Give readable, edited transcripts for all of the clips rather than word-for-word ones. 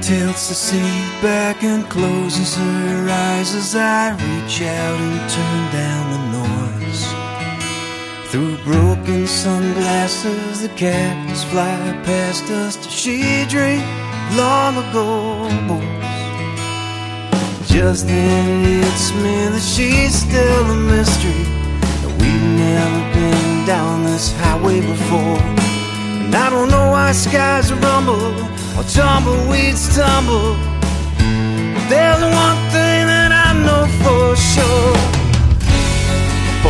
tilts the seat back and closes her eyes as I reach out and turn down the noise. Through broken sunglasses, the cactus fly past us. Does she drink long ago, boys? Just then it hits me that she's still a mystery, that we've never been down this highway before. And I don't know why skies rumble or tumbleweeds tumble, but there's one thing that I know for sure. For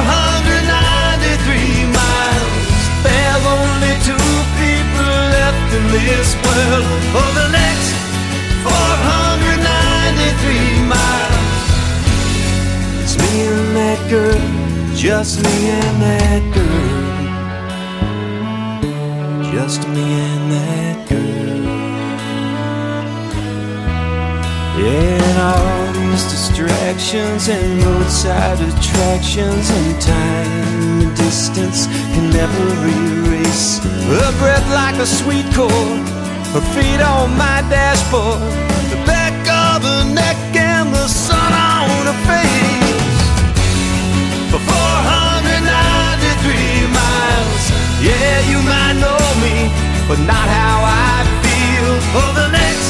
493 miles, there's only two people left in this world. For the next 493 miles, it's me and that girl, just me and that girl, just me and that girl. Yeah, and all these distractions and roadside attractions and time and distance can never erase her breath like a sweet chord, her feet on my dashboard, the back of her neck and the sun on her face. For 493 miles, yeah, you might know me, but not how I feel. For the next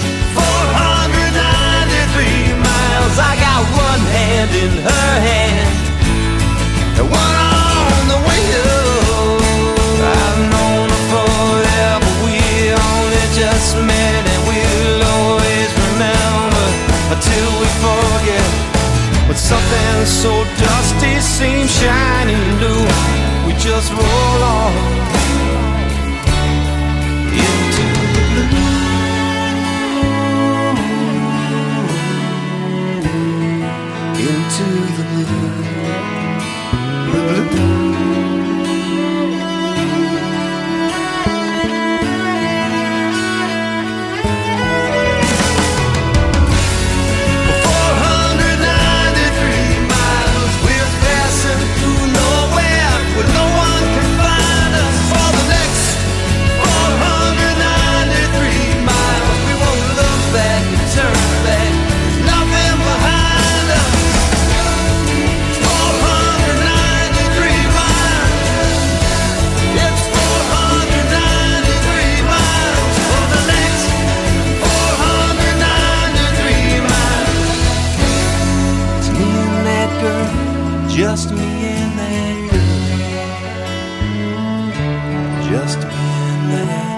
493 miles, I got one hand in her hand and one on the wheel. I've known her forever, we only just met, and we'll always remember until we forget. But something so dusty seems shiny new, we just roll on into the blue. Into the blue, the blue. For 493 miles, we're passing through nowhere where no one can find us. For the next 493 miles, we won't look back and turn back, nothing behind us. 493 miles, it's 493 miles. For the next 493 miles, it's me and that girl, just me and that girl, just me and that girl.